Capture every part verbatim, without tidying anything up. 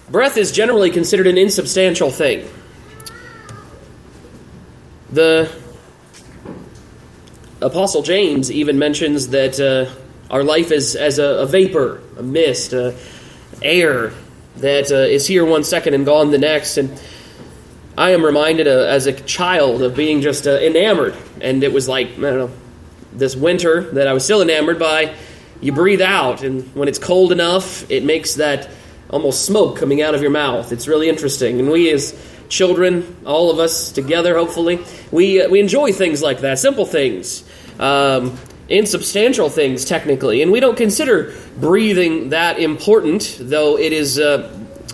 breath is generally considered an insubstantial thing. The Apostle James even mentions that uh, our life is as a, a vapor, a mist, uh, air that uh, is here one second and gone the next. And I am reminded uh, as a child of being just uh, enamored. And it was like, I don't know, this winter that I was still enamored by. You breathe out, and when it's cold enough, it makes that almost smoke coming out of your mouth. It's really interesting. And we as children, all of us together, hopefully, we uh, we enjoy things like that, simple things, um, insubstantial things, technically. And we don't consider breathing that important, though it is uh,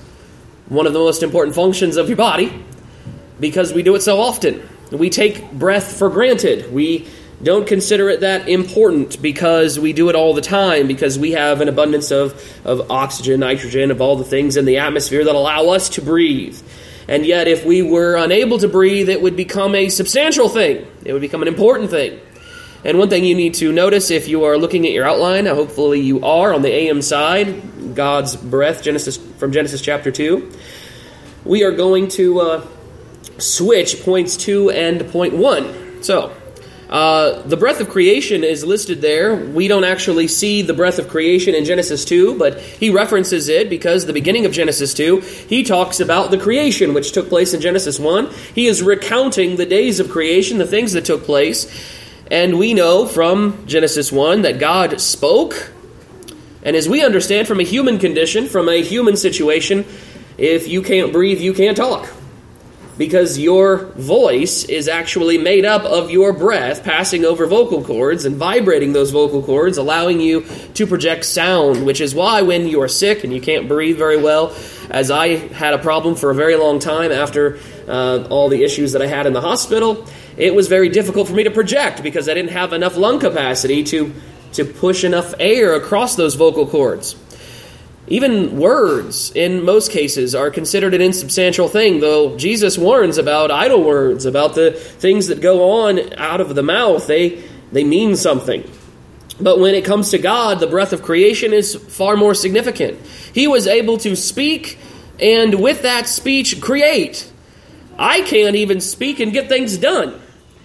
one of the most important functions of your body, because we do it so often. We take breath for granted. We don't consider it that important because we do it all the time, because we have an abundance of, of oxygen, nitrogen, of all the things in the atmosphere that allow us to breathe. And yet, if we were unable to breathe, it would become a substantial thing. It would become an important thing. And one thing you need to notice if you are looking at your outline, hopefully you are on the A M side, God's breath, Genesis from Genesis chapter two. We are going to uh, switch points two and point one. So, Uh, the breath of creation is listed there. We don't actually see the breath of creation in Genesis two, but he references it because the beginning of Genesis two, he talks about the creation which took place in Genesis one. He is recounting the days of creation, the things that took place. And we know from Genesis one that God spoke. And as we understand from a human condition, from a human situation, if you can't breathe, you can't talk. Because your voice is actually made up of your breath passing over vocal cords and vibrating those vocal cords, allowing you to project sound, which is why when you are sick and you can't breathe very well, as I had a problem for a very long time after uh, all the issues that I had in the hospital, it was very difficult for me to project because I didn't have enough lung capacity to, to push enough air across those vocal cords. Even words, in most cases, are considered an insubstantial thing, though Jesus warns about idle words, about the things that go on out of the mouth. They, they mean something. But when it comes to God, the breath of creation is far more significant. He was able to speak, and with that speech, create. I can't even speak and get things done.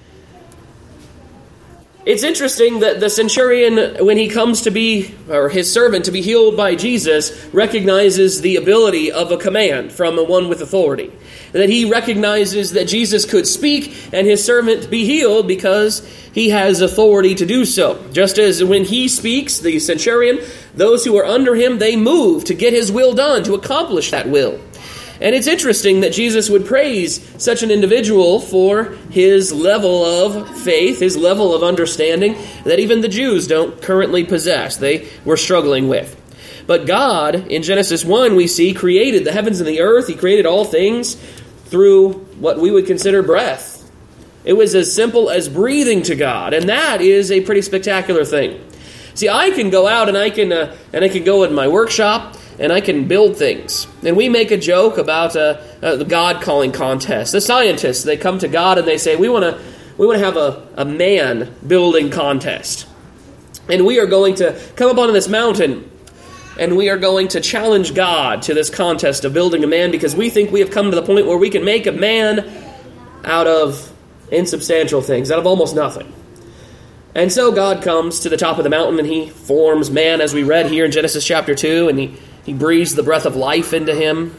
It's interesting that the centurion, when he comes to be, or his servant to be healed by Jesus, recognizes the ability of a command from a one with authority. That he recognizes that Jesus could speak and his servant be healed because he has authority to do so. Just as when he speaks, the centurion, those who are under him, they move to get his will done, to accomplish that will. And it's interesting that Jesus would praise such an individual for his level of faith, his level of understanding that even the Jews don't currently possess. They were struggling with. But God, in Genesis one, we see, created the heavens and the earth. He created all things through what we would consider breath. It was as simple as breathing to God, and that is a pretty spectacular thing. See, I can go out and I can uh, and I can go in my workshop and I can build things. And we make a joke about uh, uh, the God calling contest. The scientists, they come to God and they say, we want to we want to have a, a man building contest. And we are going to come up on this mountain and we are going to challenge God to this contest of building a man because we think we have come to the point where we can make a man out of insubstantial things, out of almost nothing. And so God comes to the top of the mountain and he forms man, as we read here in Genesis chapter two, and he He breathes the breath of life into him.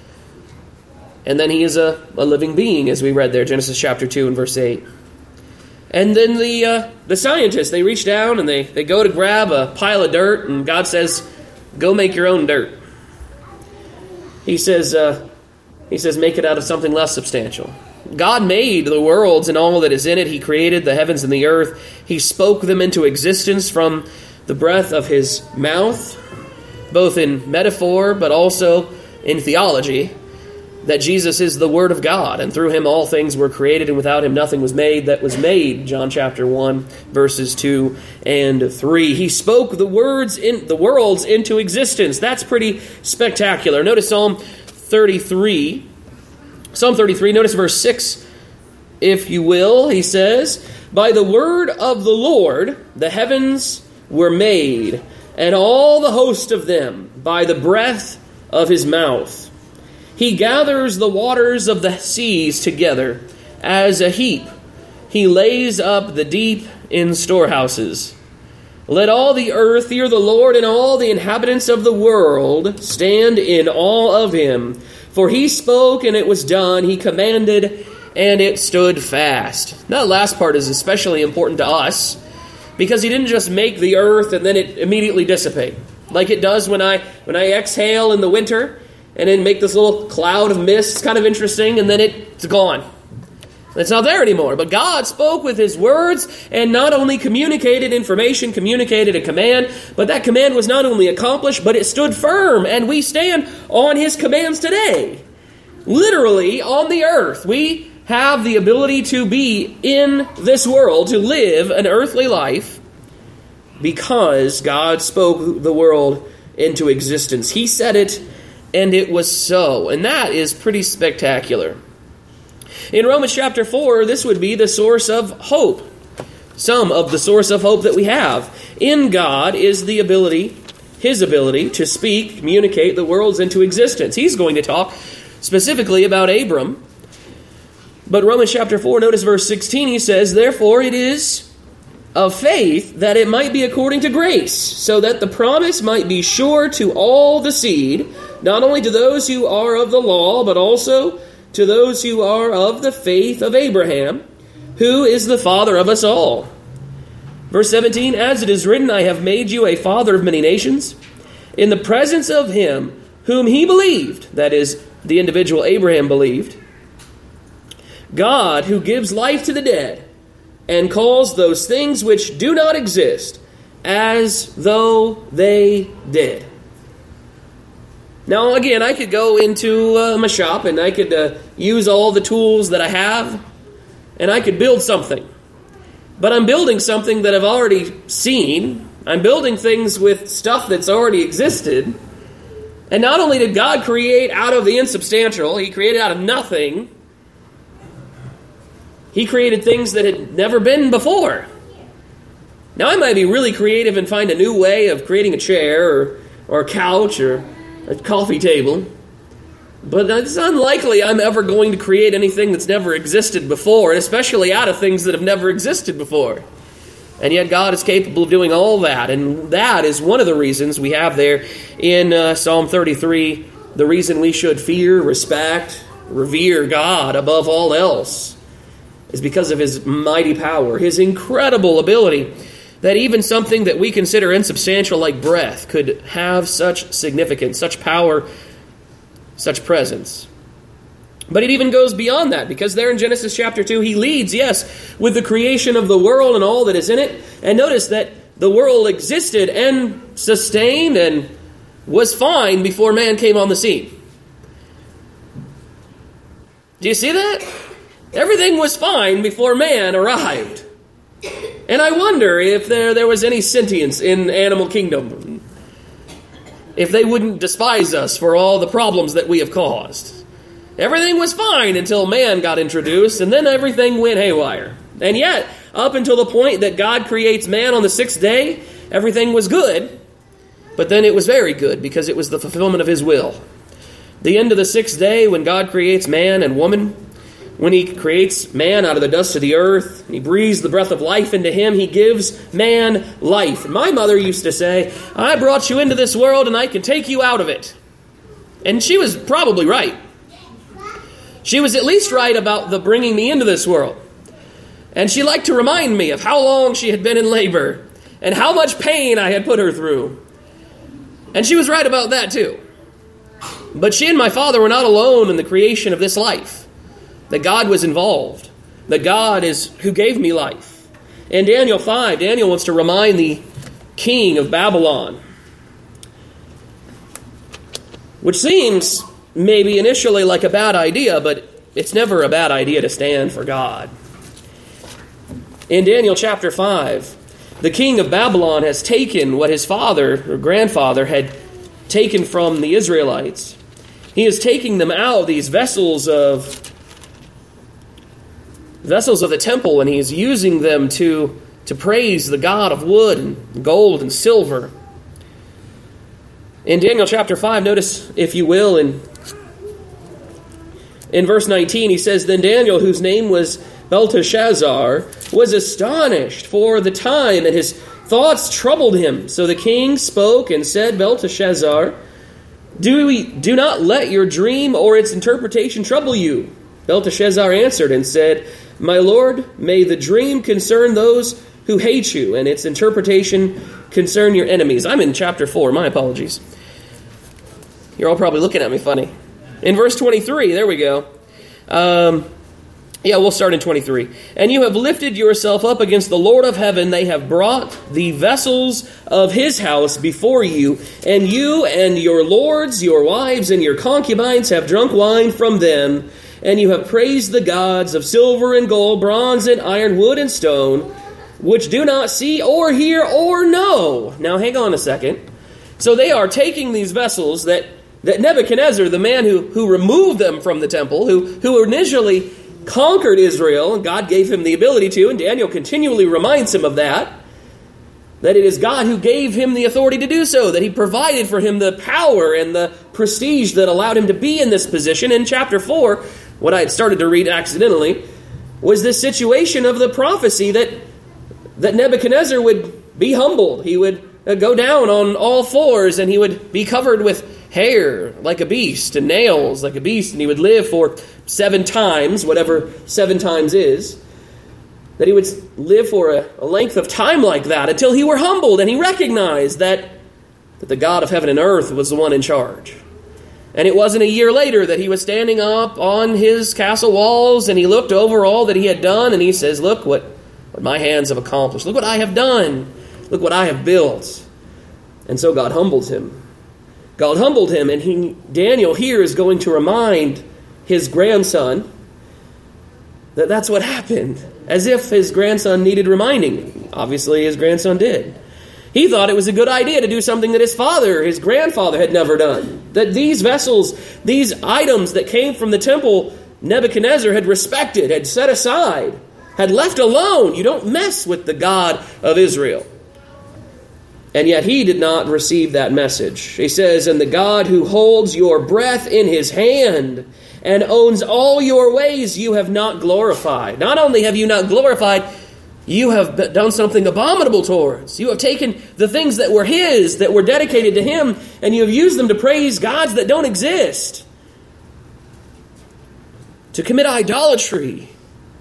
And then he is a, a living being, as we read there, Genesis chapter two and verse eight. And then the uh, the scientists, they reach down and they, they go to grab a pile of dirt, and God says, go make your own dirt. He says, uh, he says, make it out of something less substantial. God made the worlds and all that is in it. He created the heavens and the earth. He spoke them into existence from the breath of his mouth, both in metaphor, but also in theology, that Jesus is the Word of God, and through him all things were created, and without him nothing was made that was made, John chapter one, verses two and three. He spoke the words in the worlds into existence. That's pretty spectacular. Notice Psalm thirty-three. Psalm thirty-three, notice verse six, if you will. He says, by the word of the Lord the heavens were made, and all the host of them by the breath of his mouth. He gathers the waters of the seas together as a heap. He lays up the deep in storehouses. Let all the earth fear the Lord, and all the inhabitants of the world stand in awe of him. For he spoke, and it was done. He commanded, and it stood fast. That last part is especially important to us, because he didn't just make the earth and then it immediately dissipate. Like it does when I when I exhale in the winter, and then make this little cloud of mist. It's kind of interesting, and then it's gone. It's not there anymore. But God spoke with his words and not only communicated information, communicated a command, but that command was not only accomplished, but it stood firm. And we stand on his commands today. Literally on the earth. We have the ability to be in this world, to live an earthly life, because God spoke the world into existence. He said it, and it was so. And that is pretty spectacular. In Romans chapter four, this would be the source of hope. Some of the source of hope that we have. In God is the ability, his ability, to speak, communicate the worlds into existence. He's going to talk specifically about Abram. But Romans chapter four, notice verse sixteen, he says, therefore it is of faith that it might be according to grace, so that the promise might be sure to all the seed, not only to those who are of the law, but also to those who are of the faith of Abraham, who is the father of us all. Verse seventeen, as it is written, I have made you a father of many nations, in the presence of him whom he believed, that is, the individual Abraham believed, God who gives life to the dead, and calls those things which do not exist as though they did. Now, again, I could go into uh, my shop and I could uh, use all the tools that I have, and I could build something. But I'm building something that I've already seen. I'm building things with stuff that's already existed. And not only did God create out of the insubstantial, he created out of nothing. He created things that had never been before. Now, I might be really creative and find a new way of creating a chair or, or a couch or a coffee table. But it's unlikely I'm ever going to create anything that's never existed before, and especially out of things that have never existed before. And yet God is capable of doing all that. And that is one of the reasons we have there in uh, Psalm thirty-three, the reason we should fear, respect, revere God above all else is because of his mighty power, his incredible ability, that even something that we consider insubstantial like breath could have such significance, such power, such presence. But it even goes beyond that, because there in Genesis chapter two, he leads, yes, with the creation of the world and all that is in it. And notice that the world existed and sustained and was fine before man came on the scene. Do you see that? Everything was fine before man arrived. And I wonder if there, there was any sentience in animal kingdom, if they wouldn't despise us for all the problems that we have caused. Everything was fine until man got introduced, and then everything went haywire. And yet, up until the point that God creates man on the sixth day, everything was good. But then it was very good, because it was the fulfillment of his will. The end of the sixth day, when God creates man and woman, when he creates man out of the dust of the earth, and he breathes the breath of life into him, he gives man life. My mother used to say, I brought you into this world and I can take you out of it. And she was probably right. She was at least right about the bringing me into this world. And she liked to remind me of how long she had been in labor and how much pain I had put her through. And she was right about that too. But she and my father were not alone in the creation of this life. That God was involved. That God is who gave me life. In Daniel five, Daniel wants to remind the king of Babylon, which seems maybe initially like a bad idea, but it's never a bad idea to stand for God. In Daniel chapter five, the king of Babylon has taken what his father or grandfather had taken from the Israelites. He is taking them out, these vessels of vessels of the temple, and he is using them to, to praise the God of wood and gold and silver. In Daniel chapter five, notice, if you will, in In verse nineteen, he says, Then Daniel, whose name was Belteshazzar, was astonished for the time, and his thoughts troubled him. So the king spoke and said, Belteshazzar, do, we, do not let your dream or its interpretation trouble you. Belteshazzar answered and said, My lord, may the dream concern those who hate you, and its interpretation concern your enemies. I'm in chapter four. My apologies. You're all probably looking at me funny. In verse twenty-three, there we go. Um, yeah, we'll start in twenty-three. And you have lifted yourself up against the Lord of heaven. They have brought the vessels of his house before you, and you and your lords, your wives, and your concubines have drunk wine from them, and you have praised the gods of silver and gold, bronze and iron, wood and stone, which do not see or hear or know. Now, hang on a second. So they are taking these vessels that That Nebuchadnezzar, the man who, who removed them from the temple, who, who initially conquered Israel, and God gave him the ability to, and Daniel continually reminds him of that, that it is God who gave him the authority to do so, that he provided for him the power and the prestige that allowed him to be in this position. In chapter four, what I had started to read accidentally, was this situation of the prophecy that, that Nebuchadnezzar would be humbled. He would go down on all fours, and he would be covered with hair like a beast and nails like a beast, and he would live for seven times, whatever seven times is, that he would live for a, a length of time like that until he were humbled and he recognized that, that the God of heaven and earth was the one in charge. And it wasn't a year later that he was standing up on his castle walls and he looked over all that he had done and he says, look what, what my hands have accomplished. Look what I have done. Look what I have built. And so God humbled him. God humbled him, and he, Daniel here is going to remind his grandson that that's what happened, as if his grandson needed reminding. Obviously, his grandson did. He thought it was a good idea to do something that his father, his grandfather, had never done. That these vessels, these items that came from the temple, Nebuchadnezzar had respected, had set aside, had left alone. You don't mess with the God of Israel. And yet he did not receive that message. He says, And the God who holds your breath in his hand and owns all your ways you have not glorified. Not only have you not glorified, you have done something abominable towards. You have taken the things that were his, that were dedicated to him, and you have used them to praise gods that don't exist, to commit idolatry.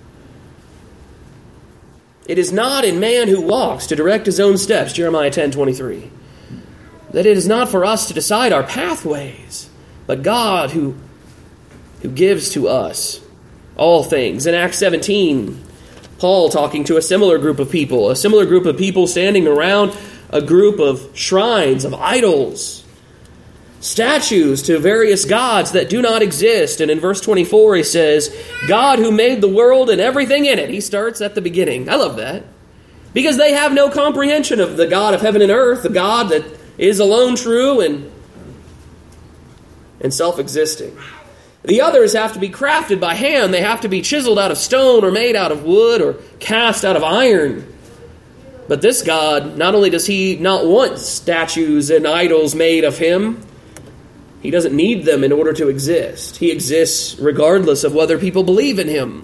It is not in man who walks to direct his own steps, Jeremiah ten twenty-three. That it is not for us to decide our pathways, but God who, who gives to us all things. In Acts seventeen, Paul talking to a similar group of people, a similar group of people standing around a group of shrines, of idols, statues to various gods that do not exist. And in verse twenty-four he says, God who made the world and everything in it. He starts at the beginning. I love that. Because they have no comprehension of the God of heaven and earth, the God that is alone true and, and self-existing. The others have to be crafted by hand. They have to be chiseled out of stone or made out of wood or cast out of iron. But this God, not only does he not want statues and idols made of him, he doesn't need them in order to exist. He exists regardless of whether people believe in him.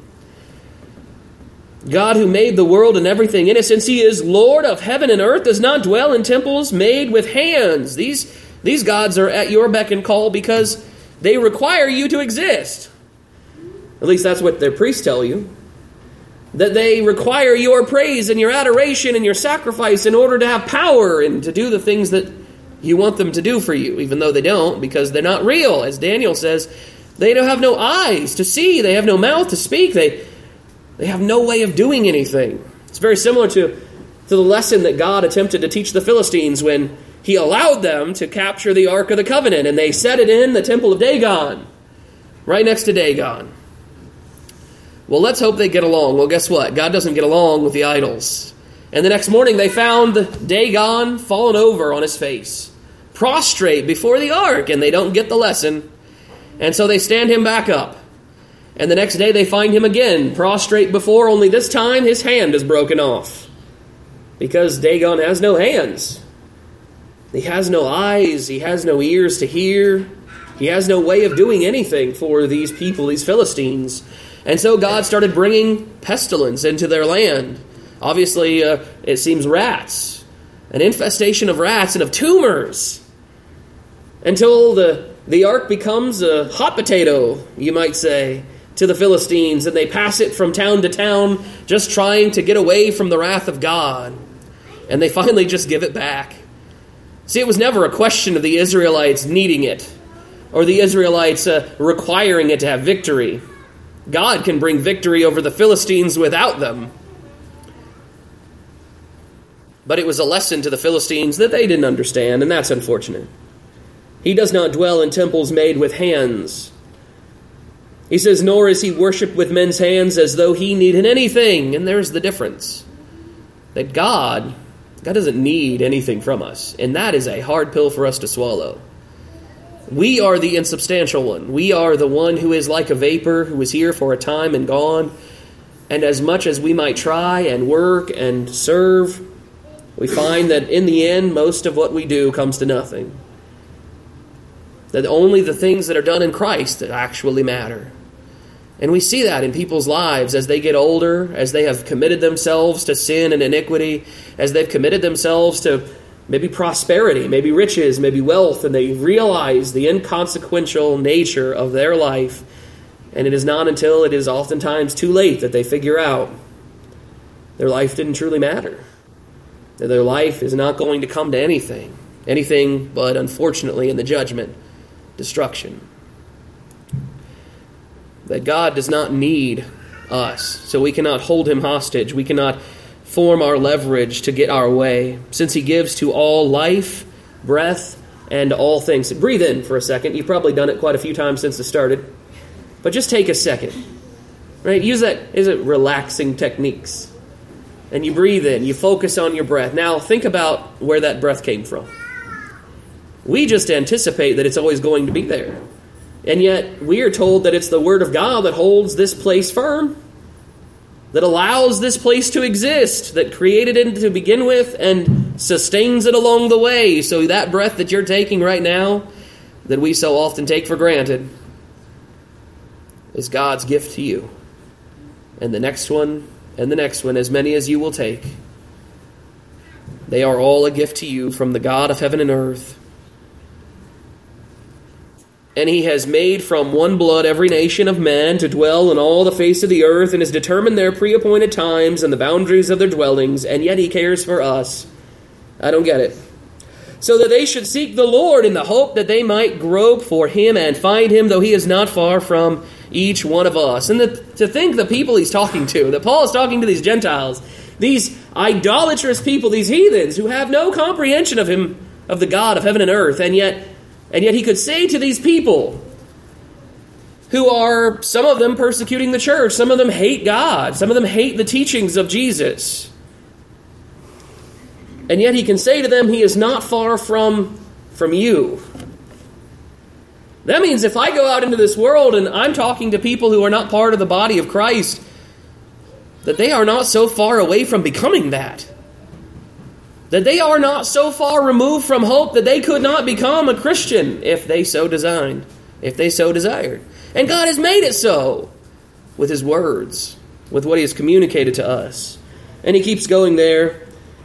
God who made the world and everything in it, since he is Lord of heaven and earth, does not dwell in temples made with hands. These, these gods are at your beck and call because they require you to exist. At least that's what their priests tell you. That they require your praise and your adoration and your sacrifice in order to have power and to do the things that you want them to do for you, even though they don't, because they're not real. As Daniel says, they don't have no eyes to see. They have no mouth to speak. They, they have no way of doing anything. It's very similar to, to the lesson that God attempted to teach the Philistines when he allowed them to capture the Ark of the Covenant, and they set it in the temple of Dagon, right next to Dagon. Well, let's hope they get along. Well, guess what? God doesn't get along with the idols. And the next morning they found Dagon fallen over on his face, prostrate before the ark, and they don't get the lesson. And so they stand him back up. And the next day they find him again, prostrate before, only this time his hand is broken off. Because Dagon has no hands. He has no eyes. He has no ears to hear. He has no way of doing anything for these people, these Philistines. And so God started bringing pestilence into their land. Obviously, uh, it seems rats. An infestation of rats and of tumors. Until the, the ark becomes a hot potato, you might say, to the Philistines. And they pass it from town to town, just trying to get away from the wrath of God. And they finally just give it back. See, it was never a question of the Israelites needing it, or the Israelites uh, requiring it to have victory. God can bring victory over the Philistines without them. But it was a lesson to the Philistines that they didn't understand, and that's unfortunate. He does not dwell in temples made with hands. He says, nor is he worshipped with men's hands as though he needed anything. And there's the difference. That God, God doesn't need anything from us. And that is a hard pill for us to swallow. We are the insubstantial one. We are the one who is like a vapor, who is here for a time and gone. And as much as we might try and work and serve, we find that in the end, most of what we do comes to nothing. That only the things that are done in Christ that actually matter. And we see that in people's lives as they get older, as they have committed themselves to sin and iniquity, as they've committed themselves to maybe prosperity, maybe riches, maybe wealth, and they realize the inconsequential nature of their life. And it is not until it is oftentimes too late that they figure out their life didn't truly matter. That their life is not going to come to anything. Anything but, unfortunately, in the judgment, destruction. That God does not need us, so we cannot hold him hostage. We cannot form our leverage to get our way, since he gives to all life, breath, and all things. Breathe in for a second. You've probably done it quite a few times since it started. But just take a second. Right? Use that, is it relaxing techniques? And you breathe in, you focus on your breath. Now think about where that breath came from. We just anticipate that it's always going to be there. And yet we are told that it's the Word of God that holds this place firm, that allows this place to exist, that created it to begin with and sustains it along the way. So that breath that you're taking right now, that we so often take for granted, is God's gift to you. And the next one, and the next one, as many as you will take, they are all a gift to you from the God of heaven and earth. And he has made from one blood every nation of men to dwell on all the face of the earth, and has determined their pre-appointed times and the boundaries of their dwellings, and yet he cares for us. I don't get it. So that they should seek the Lord in the hope that they might grope for him and find him, though he is not far from each one of us. And the, to think the people he's talking to, that Paul is talking to these Gentiles, these idolatrous people, these heathens who have no comprehension of him, of the God of heaven and earth, and yet And yet he could say to these people who are, some of them persecuting the church, some of them hate God, some of them hate the teachings of Jesus. And yet he can say to them, he is not far from, from you. That means if I go out into this world and I'm talking to people who are not part of the body of Christ, that they are not so far away from becoming that. That they are not so far removed from hope that they could not become a Christian if they so designed, if they so desired. And God has made it so with his words, with what he has communicated to us. And he keeps going there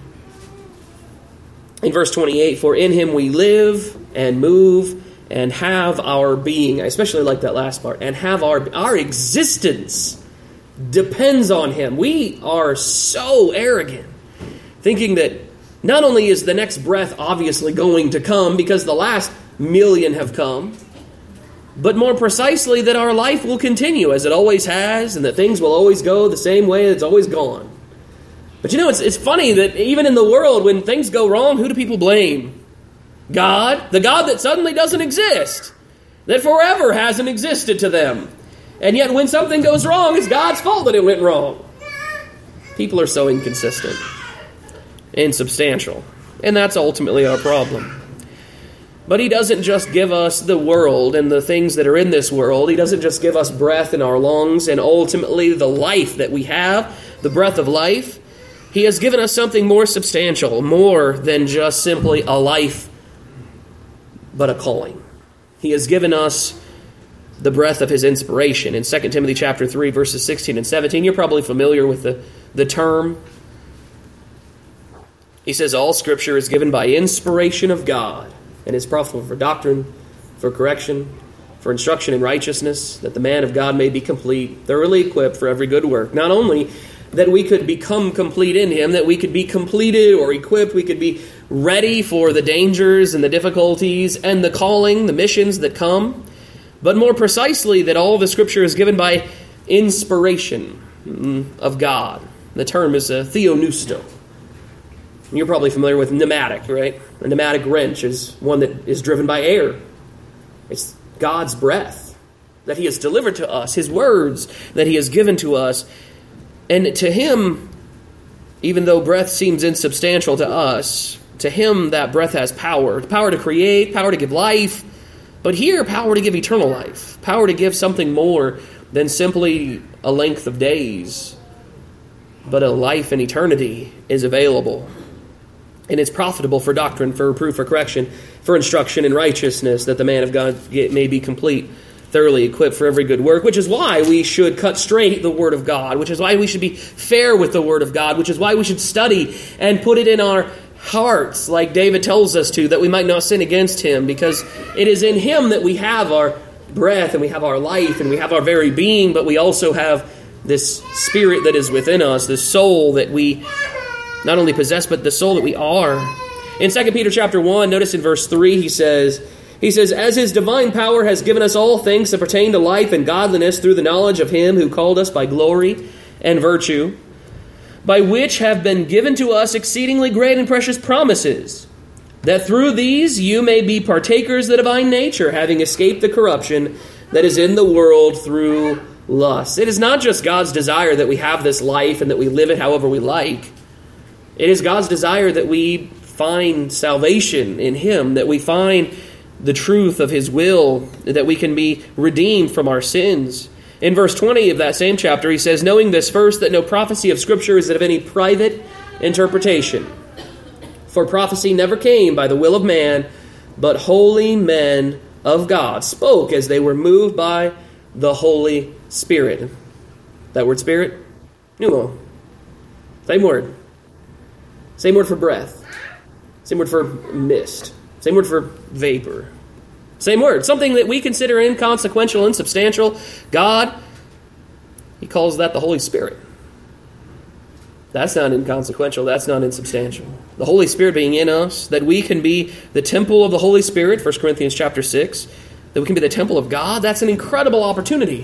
in verse twenty-eight, for in him we live and move and have our being. I especially like that last part. And have our, our existence depends on him. We are so arrogant, thinking that not only is the next breath obviously going to come because the last million have come, but more precisely that our life will continue as it always has, and that things will always go the same way it's always gone. But you know, it's, it's funny that even in the world, when things go wrong, who do people blame? God, the God that suddenly doesn't exist, that forever hasn't existed to them. And yet when something goes wrong, it's God's fault that it went wrong. People are so inconsistent. Insubstantial. And that's ultimately our problem. But he doesn't just give us the world and the things that are in this world. He doesn't just give us breath in our lungs and ultimately the life that we have, the breath of life. He has given us something more substantial, more than just simply a life but a calling. He has given us the breath of his inspiration. In Second Timothy chapter three, verses sixteen and seventeen, you're probably familiar with the, the term. He says, all Scripture is given by inspiration of God and is profitable for doctrine, for correction, for instruction in righteousness, that the man of God may be complete, thoroughly equipped for every good work. Not only that we could become complete in him, that we could be completed or equipped, we could be ready for the dangers and the difficulties and the calling, the missions that come, but more precisely that all the Scripture is given by inspiration of God. The term is a theoneusto. You're probably familiar with pneumatic, right? A pneumatic wrench is one that is driven by air. It's God's breath that he has delivered to us, his words that he has given to us. And to him, even though breath seems insubstantial to us, to him that breath has power. Power to create, power to give life. But here, power to give eternal life. Power to give something more than simply a length of days. But a life in eternity is available. And it's profitable for doctrine, for reproof, for correction, for instruction in righteousness, that the man of God may be complete, thoroughly equipped for every good work, which is why we should cut straight the Word of God, which is why we should be fair with the Word of God, which is why we should study and put it in our hearts, like David tells us to, that we might not sin against him, because it is in him that we have our breath, and we have our life, and we have our very being, but we also have this spirit that is within us, this soul that we not only possess, but the soul that we are. In Second Peter chapter one, notice in verse three, he says, He says, as his divine power has given us all things that pertain to life and godliness through the knowledge of him who called us by glory and virtue, by which have been given to us exceedingly great and precious promises, that through these you may be partakers of the divine nature, having escaped the corruption that is in the world through lust. It is not just God's desire that we have this life and that we live it however we like. It is God's desire that we find salvation in him, that we find the truth of his will, that we can be redeemed from our sins. In verse twenty of that same chapter, he says, knowing this first, that no prophecy of Scripture is of any private interpretation. For prophecy never came by the will of man, but holy men of God spoke as they were moved by the Holy Spirit. That word Spirit? Pneumo. Same word. Same word for breath. Same word for mist. Same word for vapor. Same word. Something that we consider inconsequential, insubstantial. God, he calls that the Holy Spirit. That's not inconsequential. That's not insubstantial. The Holy Spirit being in us, that we can be the temple of the Holy Spirit, First Corinthians chapter six, that we can be the temple of God, that's an incredible opportunity.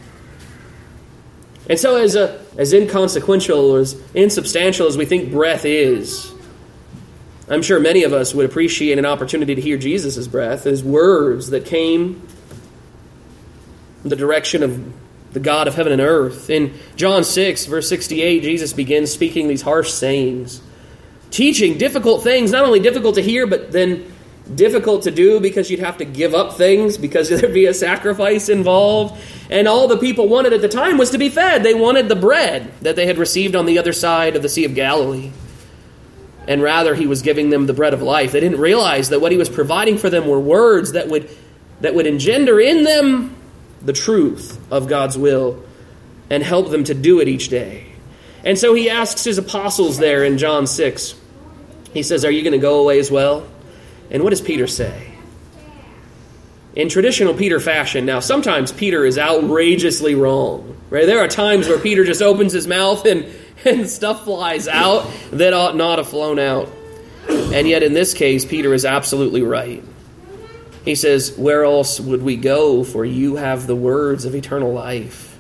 And so as a, as inconsequential or as insubstantial as we think breath is, I'm sure many of us would appreciate an opportunity to hear Jesus' breath, his words that came in the direction of the God of heaven and earth. In John six, verse sixty-eight, Jesus begins speaking these harsh sayings, teaching difficult things, not only difficult to hear, but then difficult to do because you'd have to give up things because there'd be a sacrifice involved. And all the people wanted at the time was to be fed. They wanted the bread that they had received on the other side of the Sea of Galilee. And rather, he was giving them the bread of life. They didn't realize that what he was providing for them were words that would, that would engender in them the truth of God's will and help them to do it each day. And so he asks his apostles there in John six. He says, are you going to go away as well? And what does Peter say? In traditional Peter fashion, now sometimes Peter is outrageously wrong. Right? There are times where Peter just opens his mouth and, and stuff flies out that ought not have flown out. And yet in this case, Peter is absolutely right. He says, where else would we go, for you have the words of eternal life.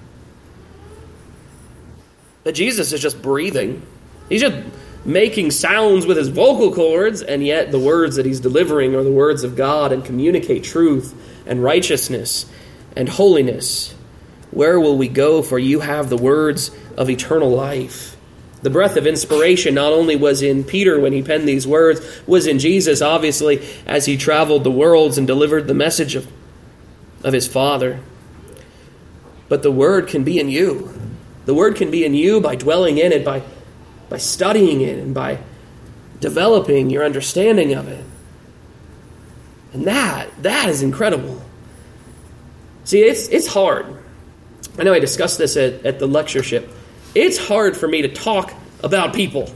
That Jesus is just breathing. He's just making sounds with his vocal cords, and yet the words that he's delivering are the words of God and communicate truth and righteousness and holiness. Where will we go, for you have the words of eternal life. The breath of inspiration not only was in Peter when he penned these words, was in Jesus, obviously, as he traveled the worlds and delivered the message of, of his Father. But the word can be in you. The word can be in you by dwelling in it, by by studying it and by developing your understanding of it. And that, that is incredible. See, it's it's hard. I know I discussed this at, at the lectureship. It's hard for me to talk about people.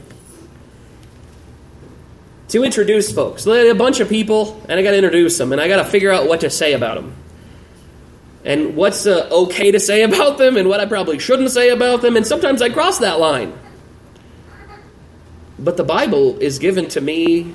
To introduce folks. A bunch of people, and I got to introduce them, and I got to figure out what to say about them. And what's uh, okay to say about them, and what I probably shouldn't say about them, and sometimes I cross that line. But the Bible is given to me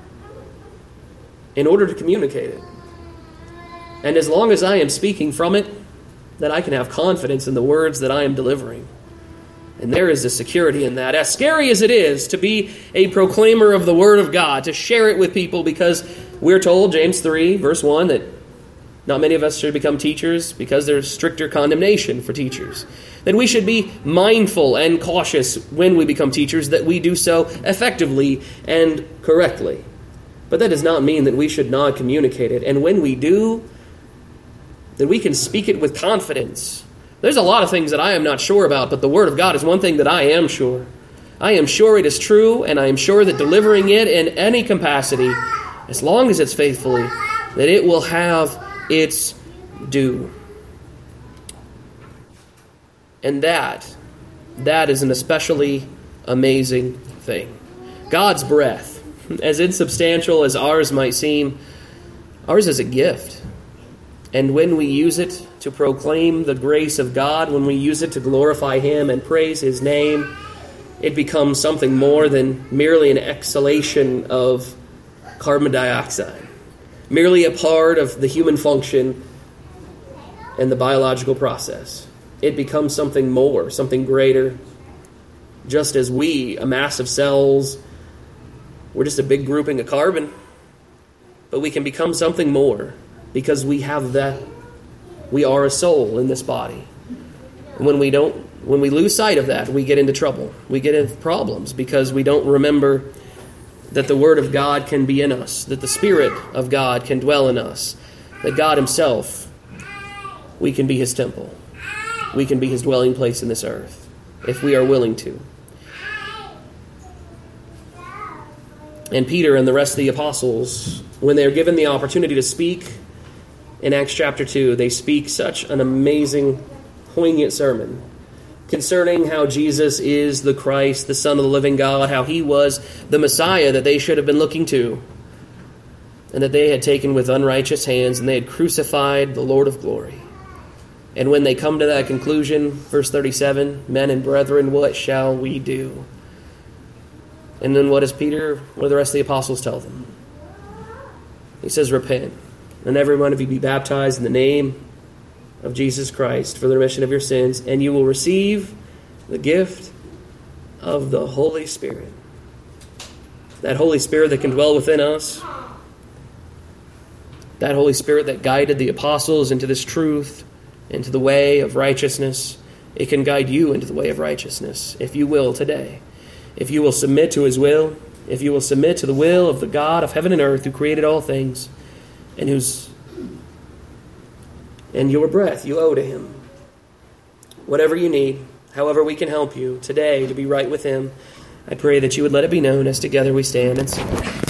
in order to communicate it. And as long as I am speaking from it, that I can have confidence in the words that I am delivering. And there is a security in that. As scary as it is to be a proclaimer of the Word of God, to share it with people, because we're told, James three, verse one, that not many of us should become teachers because there's stricter condemnation for teachers. That we should be mindful and cautious when we become teachers, that we do so effectively and correctly. But that does not mean that we should not communicate it. And when we do, that we can speak it with confidence. There's a lot of things that I am not sure about, but the Word of God is one thing that I am sure. I am sure it is true, and I am sure that delivering it in any capacity, as long as it's faithfully, that it will have its due. And that, that is an especially amazing thing. God's breath, as insubstantial as ours might seem, ours is a gift. And when we use it to proclaim the grace of God, when we use it to glorify Him and praise His name, it becomes something more than merely an exhalation of carbon dioxide, merely a part of the human function and the biological process. It becomes something more, something greater. Just as we, a mass of cells, we're just a big grouping of carbon, but we can become something more. Because we have that, we are a soul in this body. And when we don't, when we lose sight of that, we get into trouble. We get into problems because we don't remember that the Word of God can be in us, that the Spirit of God can dwell in us, that God Himself, we can be His temple. We can be His dwelling place in this earth, if we are willing to. And Peter and the rest of the apostles, when they are given the opportunity to speak, in Acts chapter two, they speak such an amazing, poignant sermon concerning how Jesus is the Christ, the Son of the living God, how He was the Messiah that they should have been looking to, and that they had taken with unrighteous hands, and they had crucified the Lord of glory. And when they come to that conclusion, verse thirty-seven, men and brethren, what shall we do? And then what does Peter, what do the rest of the apostles tell them? He says, repent. And every one of you be baptized in the name of Jesus Christ for the remission of your sins, and you will receive the gift of the Holy Spirit. That Holy Spirit that can dwell within us. That Holy Spirit that guided the apostles into this truth, into the way of righteousness. It can guide you into the way of righteousness, if you will today. If you will submit to His will, if you will submit to the will of the God of heaven and earth who created all things, and whose and your breath you owe to Him. Whatever you need, however we can help you today to be right with Him, I pray that you would let it be known as together we stand and sing.